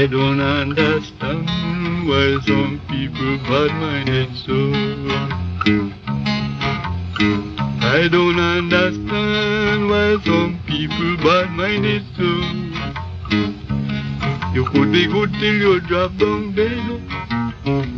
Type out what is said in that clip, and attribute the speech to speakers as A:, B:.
A: I don't understand why some people bad-minded so. I don't understand why some people bad-minded so. You could be good till you drop down dead.